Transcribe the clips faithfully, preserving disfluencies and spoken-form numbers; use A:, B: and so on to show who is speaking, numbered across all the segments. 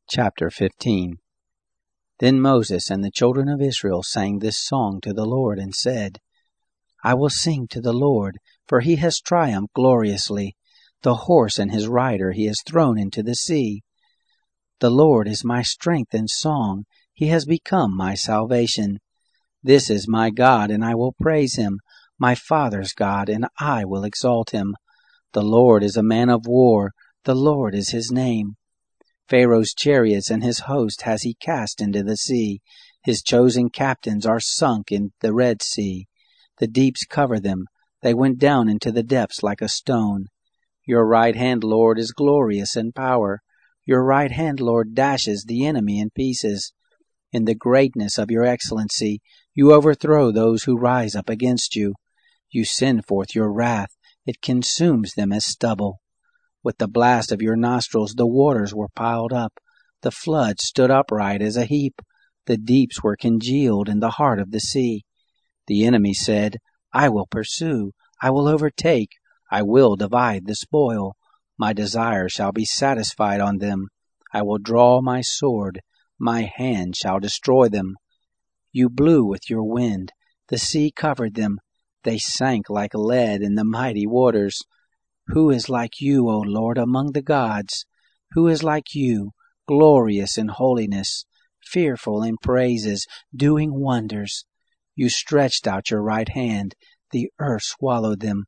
A: Chapter fifteen. Then Moses and the children of Israel sang this song to the Lord, and said, I will sing to the Lord, for he has triumphed gloriously. The horse and his rider he has thrown into the sea. The Lord is my strength and song. He has become my salvation. This is my God, and I will praise him, my father's God, and I will exalt him. The Lord is a man of war. The Lord is his name. Pharaoh's chariots and his host has he cast into the sea. His chosen captains are sunk in the Red Sea. The deeps cover them. They went down into the depths like a stone. Your right hand, Lord, is glorious in power. Your right hand, Lord, dashes the enemy in pieces. In the greatness of your excellency, you overthrow those who rise up against you. You send forth your wrath. It consumes them as stubble. With the blast of your nostrils the waters were piled up. The flood stood upright as a heap. The deeps were congealed in the heart of the sea. The enemy said, I will pursue. I will overtake. I will divide the spoil. My desire shall be satisfied on them. I will draw my sword. My hand shall destroy them. You blew with your wind. The sea covered them. They sank like lead in the mighty waters. Who is like you, O Lord, among the gods? Who is like you, glorious in holiness, fearful in praises, doing wonders? You stretched out your right hand. The earth swallowed them.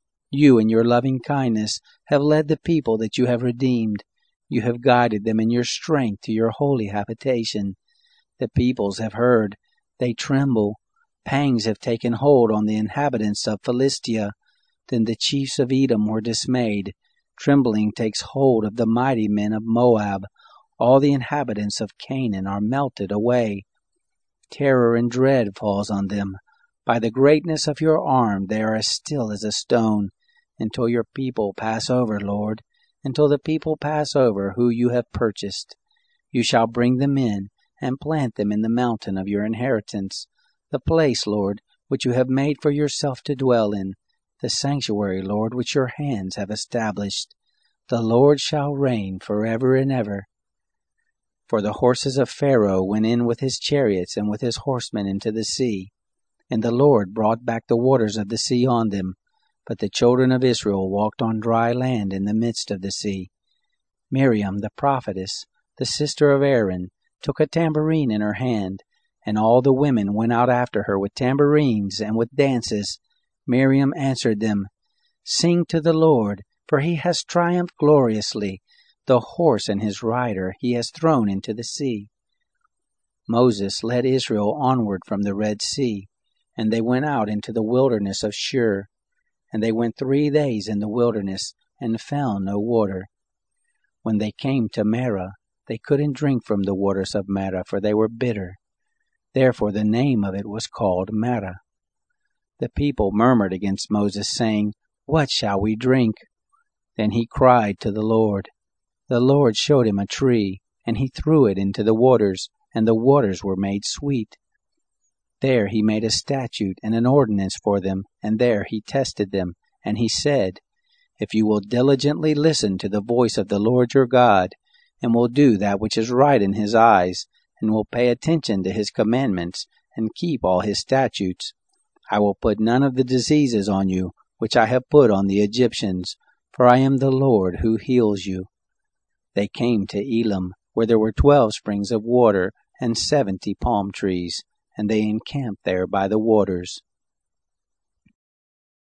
A: You in your loving kindness have led the people that you have redeemed. You have guided them in your strength to your holy habitation. The peoples have heard. They tremble. Pangs have taken hold on the inhabitants of Philistia. Then the chiefs of Edom were dismayed. Trembling takes hold of the mighty men of Moab. All the inhabitants of Canaan are melted away. Terror and dread falls on them. By the greatness of your arm they are as still as a stone, until your people pass over, Lord, until the people pass over who you have purchased. You shall bring them in and plant them in the mountain of your inheritance, the place, Lord, which you have made for yourself to dwell in, the sanctuary, Lord, which your hands have established. The Lord shall reign forever and ever. For the horses of Pharaoh went in with his chariots and with his horsemen into the sea, and the Lord brought back the waters of the sea on them. But the children of Israel walked on dry land in the midst of the sea. Miriam the prophetess, the sister of Aaron, took a tambourine in her hand, and all the women went out after her with tambourines and with dances. Miriam answered them, Sing to the Lord, for he has triumphed gloriously. The horse and his rider he has thrown into the sea. Moses led Israel onward from the Red Sea, and they went out into the wilderness of Shur. And they went three days in the wilderness, and found no water. When they came to Marah, they couldn't drink from the waters of Marah, for they were bitter. Therefore the name of it was called Marah. The people murmured against Moses, saying, What shall we drink? Then he cried to the Lord. The Lord showed him a tree, and he threw it into the waters, and the waters were made sweet. There he made a statute and an ordinance for them, and there he tested them. And he said, If you will diligently listen to the voice of the Lord your God, and will do that which is right in his eyes, and will pay attention to his commandments, and keep all his statutes, I will put none of the diseases on you, which I have put on the Egyptians, for I am the Lord who heals you. They came to Elim, where there were twelve springs of water, and seventy palm trees, and they encamped there by the waters.